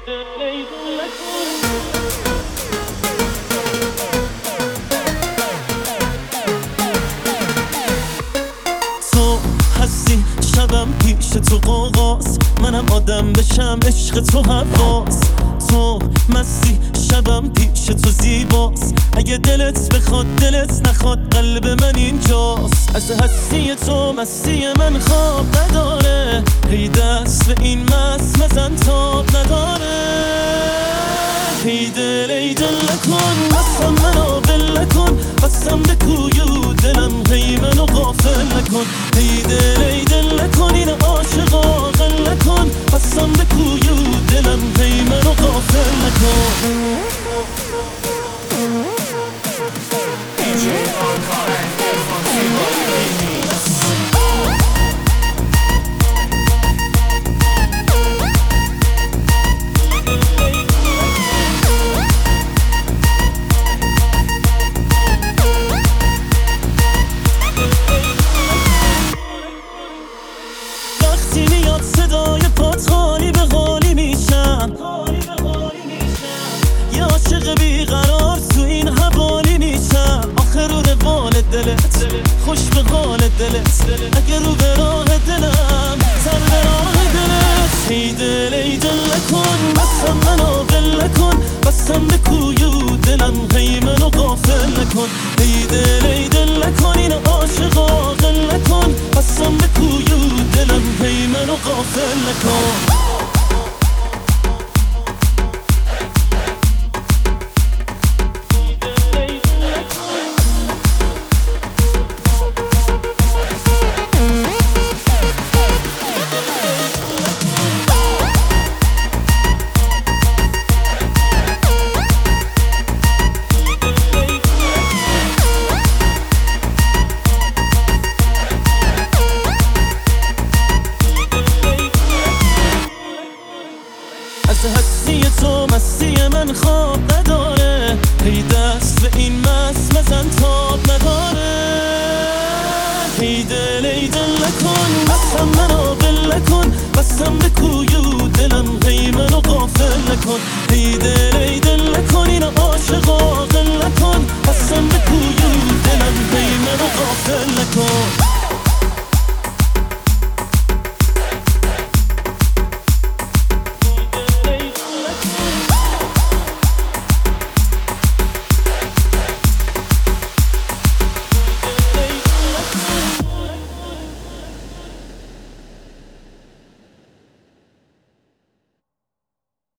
تو هستی شبم پیش تو قاقاز، منم آدم بشم عشق تو حواس. تو مستی شبم پیش تو زیباست، اگه دلت بخواد دلت نخواد قلب من اینجاست. از هستی تو مستی من خواب نداره، هی دست به این مست مزن تاب نداره. ای دل ای دل نکن بستم منو ول نکن، بستم به کوی و دلم هی منو غافل نکن. ای دل ای دل نکن این عاشقا غل نکن، بستم به کوی و دلم هی منو غافل نکن. وقتی میاد صدای پات حالی به حالی میشم، یه عاشق بیقرار تو این حوالی میشم. آخر رو روال دلت خوش به حال دلت، اگه رو به راه دلم سر به راه دلت. ای دل ای دل نکن بستم منو ول نکن، بستم به کوی و دلم هی منو غافل نکن. ای دل ای دل نکن این عاشقا غل نکن، بستم به کوی و دلم هی منو غافل نکن. از هستی تو مستی من خواب نداره، هی دست به این مست مزن تاب نداره. ای دل ای دل نکن بستم منو ول نکن، بستم به کوی و دلم هی منو غافل نکن.